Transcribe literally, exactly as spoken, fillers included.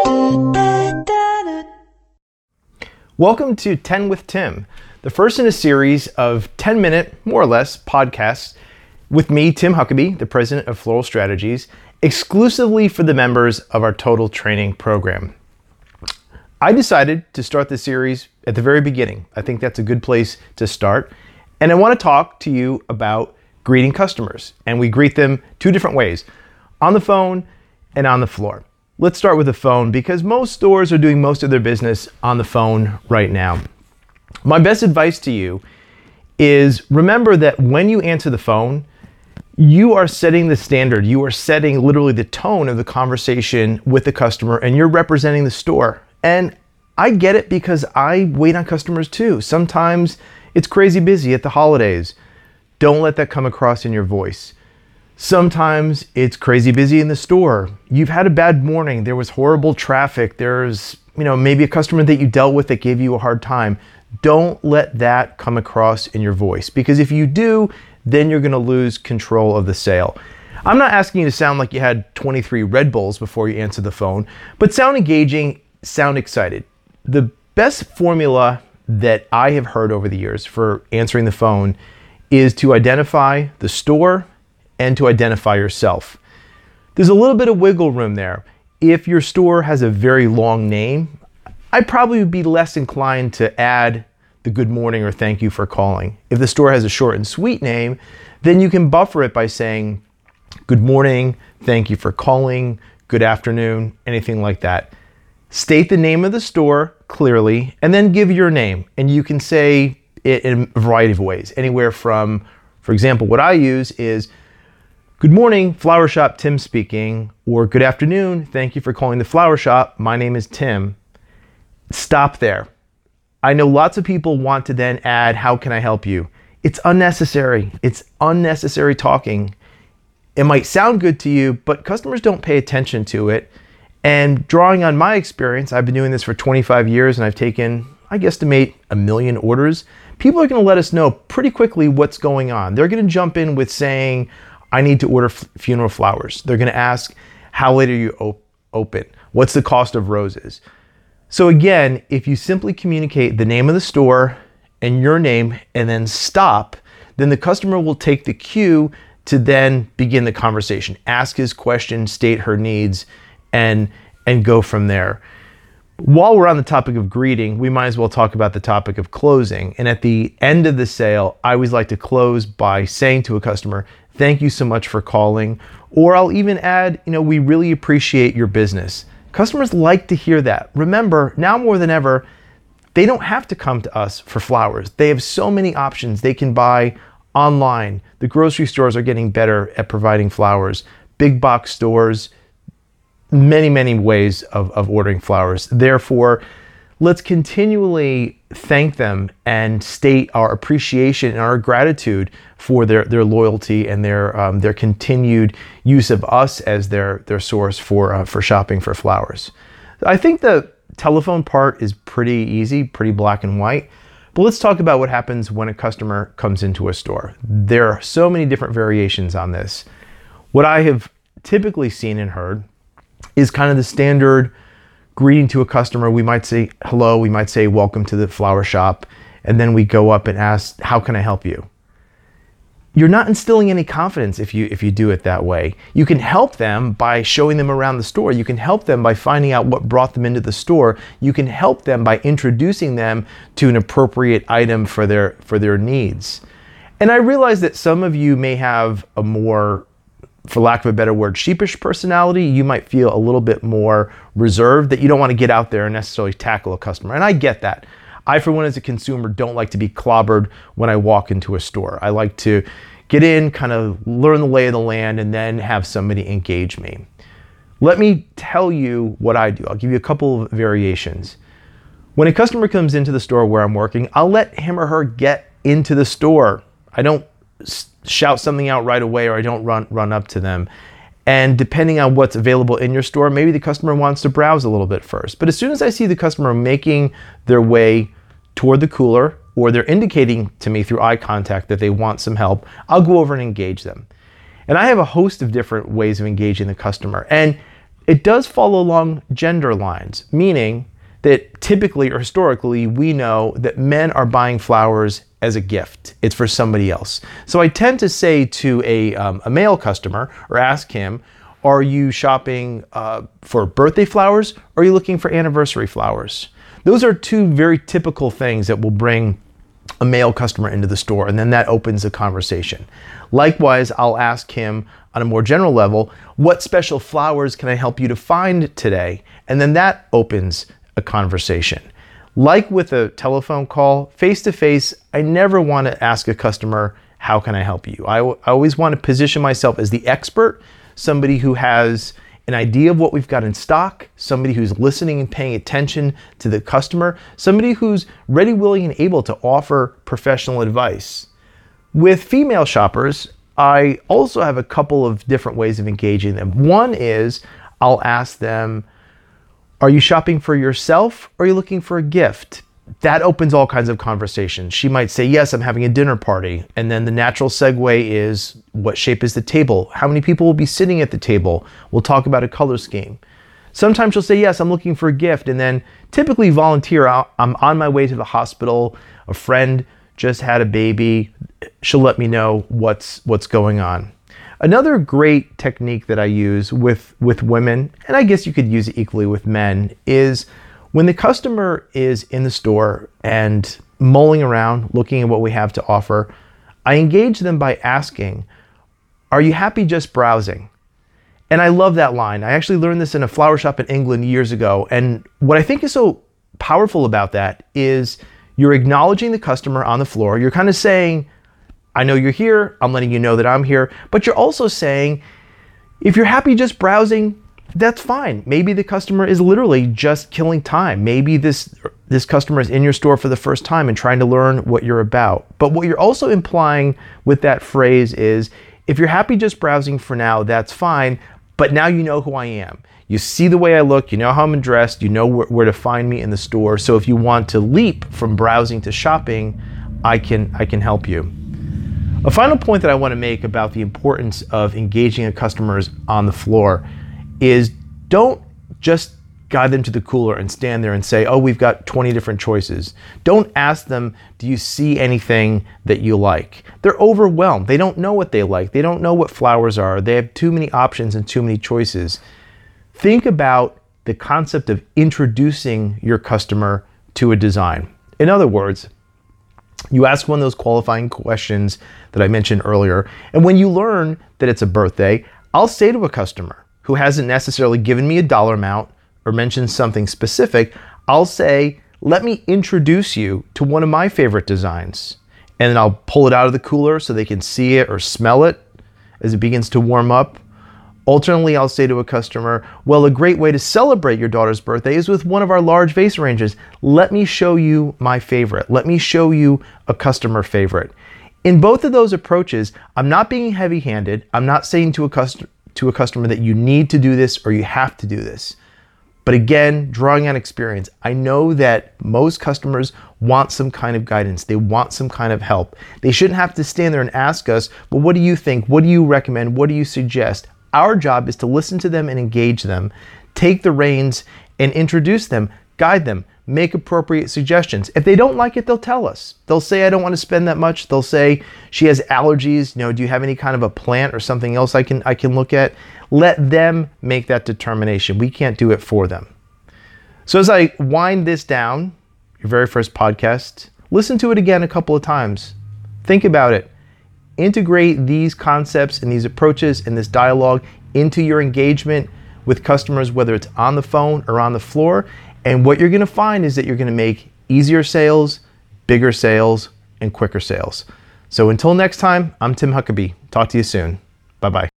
Welcome to ten with Tim, the first in a series of ten minute, more or less, podcasts with me, Tim Huckabee, the president of Floral Strategies, exclusively for the members of our Total Training program. I decided to start this series at the very beginning. I think that's a good place to start. And I want to talk to you about greeting customers. And we greet them two different ways, on the phone and on the floor. Let's start with the phone because most stores are doing most of their business on the phone right now. My best advice to you is remember that when you answer the phone, you are setting the standard. You are setting literally the tone of the conversation with the customer, and you're representing the store. And I get it because I wait on customers too. Sometimes it's crazy busy at the holidays. Don't let that come across in your voice. Sometimes it's crazy busy in the store. You've had a bad morning. There was horrible traffic. There's, you know, maybe a customer that you dealt with that gave you a hard time. Don't let that come across in your voice, because if you do, then you're going to lose control of the sale. I'm not asking you to sound like you had twenty-three Red Bulls before you answer the phone, but sound engaging, sound excited. The best formula that I have heard over the years for answering the phone is to identify the store and to identify yourself. There's a little bit of wiggle room there. If your store has a very long name, I probably would be less inclined to add the good morning or thank you for calling. If the store has a short and sweet name, then you can buffer it by saying good morning, thank you for calling, good afternoon, anything like that. State the name of the store clearly and then give your name. And you can say it in a variety of ways, anywhere from, for example, what I use is good morning, Flower Shop, Tim speaking, or good afternoon, thank you for calling the Flower Shop, my name is Tim. Stop there. I know lots of people want to then add, how can I help you? It's unnecessary. It's unnecessary talking. It might sound good to you, but customers don't pay attention to it. And drawing on my experience, I've been doing this for twenty-five years and I've taken, I guesstimate, a million orders. People are going to let us know pretty quickly what's going on. They're going to jump in with saying, I need to order f- funeral flowers. They're going to ask, how late are you op- open? What's the cost of roses? So again, if you simply communicate the name of the store and your name and then stop, then the customer will take the cue to then begin the conversation, ask his question, state her needs, and, and go from there. While we're on the topic of greeting, we might as well talk about the topic of closing. And at the end of the sale, I always like to close by saying to a customer, thank you so much for calling. Or I'll even add, you know, we really appreciate your business. Customers like to hear that. Remember, now more than ever, they don't have to come to us for flowers. They have so many options they can buy online. The grocery stores are getting better at providing flowers. Big box stores, many, many ways of, of ordering flowers. Therefore, let's continually thank them and state our appreciation and our gratitude for their, their loyalty and their um, their continued use of us as their, their source for uh, for shopping for flowers. I think the telephone part is pretty easy, pretty black and white. But let's talk about what happens when a customer comes into a store. There are so many different variations on this. What I have typically seen and heard is kind of the standard greeting to a customer. We might say hello, we might say welcome to the flower shop, and then we go up and ask, how can I help you? You're not instilling any confidence if you if you do it that way. You can help them by showing them around the store. You can help them by finding out what brought them into the store. You can help them by introducing them to an appropriate item for their for their needs. And I realize that some of you may have a more, for lack of a better word, sheepish personality. You might feel a little bit more reserved, that you don't want to get out there and necessarily tackle a customer. And I get that. I, for one, as a consumer, don't like to be clobbered when I walk into a store. I like to get in, kind of learn the lay of the land, and then have somebody engage me. Let me tell you what I do. I'll give you a couple of variations. When a customer comes into the store where I'm working, I'll let him or her get into the store. I don't shout something out right away, or I don't run run up to them. And depending on what's available in your store, maybe the customer wants to browse a little bit first. But as soon as I see the customer making their way toward the cooler, or they're indicating to me through eye contact that they want some help, I'll go over and engage them. And I have a host of different ways of engaging the customer. And it does follow along gender lines, meaning that typically or historically we know that men are buying flowers as a gift. It's for somebody else. So I tend to say to a, um, a male customer or ask him, are you shopping uh, for birthday flowers or are you looking for anniversary flowers? Those are two very typical things that will bring a male customer into the store, and then that opens a conversation. Likewise, I'll ask him on a more general level, what special flowers can I help you to find today? And then that opens a conversation. Like with a telephone call, face-to-face, I never want to ask a customer, how can I help you? I, I always want to position myself as the expert, somebody who has an idea of what we've got in stock, somebody who's listening and paying attention to the customer, somebody who's ready, willing, and able to offer professional advice. With female shoppers, I also have a couple of different ways of engaging them. One is I'll ask them, are you shopping for yourself or are you looking for a gift? That opens all kinds of conversations. She might say, yes, I'm having a dinner party. And then the natural segue is, what shape is the table? How many people will be sitting at the table? We'll talk about a color scheme. Sometimes she'll say, yes, I'm looking for a gift. And then typically volunteer, I'm on my way to the hospital. A friend just had a baby. She'll let me know what's, what's going on. Another great technique that I use with, with women, and I guess you could use it equally with men, is when the customer is in the store and mulling around, looking at what we have to offer, I engage them by asking, are you happy just browsing? And I love that line. I actually learned this in a flower shop in England years ago. And what I think is so powerful about that is you're acknowledging the customer on the floor. You're kind of saying, I know you're here. I'm letting you know that I'm here. But you're also saying, if you're happy just browsing, that's fine. Maybe the customer is literally just killing time. Maybe this this customer is in your store for the first time and trying to learn what you're about. But what you're also implying with that phrase is, if you're happy just browsing for now, that's fine. But now you know who I am. You see the way I look. You know how I'm dressed. You know where, where to find me in the store. So if you want to leap from browsing to shopping, I can I can help you. A final point that I want to make about the importance of engaging a customers on the floor is don't just guide them to the cooler and stand there and say, oh, we've got twenty different choices. Don't ask them, do you see anything that you like? They're overwhelmed. They don't know what they like. They don't know what flowers are. They have too many options and too many choices. Think about the concept of introducing your customer to a design. In other words, you ask one of those qualifying questions that I mentioned earlier, and when you learn that it's a birthday, I'll say to a customer who hasn't necessarily given me a dollar amount or mentioned something specific, I'll say, let me introduce you to one of my favorite designs. And then I'll pull it out of the cooler so they can see it or smell it as it begins to warm up. Alternately, I'll say to a customer, well, a great way to celebrate your daughter's birthday is with one of our large vase arrangements. Let me show you my favorite. Let me show you a customer favorite. In both of those approaches, I'm not being heavy-handed. I'm not saying to a customer, to a customer that you need to do this or you have to do this. But again, drawing on experience, I know that most customers want some kind of guidance. They want some kind of help. They shouldn't have to stand there and ask us, well, what do you think? What do you recommend? What do you suggest? Our job is to listen to them and engage them, take the reins and introduce them, guide them, make appropriate suggestions. If they don't like it, they'll tell us. They'll say, I don't want to spend that much. They'll say, she has allergies. You know, do you have any kind of a plant or something else I can I can look at? Let them make that determination. We can't do it for them. So as I wind this down, your very first podcast, listen to it again a couple of times. Think about it. Integrate these concepts and these approaches and this dialogue into your engagement with customers, whether it's on the phone or on the floor. And what you're going to find is that you're going to make easier sales, bigger sales, and quicker sales. So until next time, I'm Tim Huckabee. Talk to you soon. Bye-bye.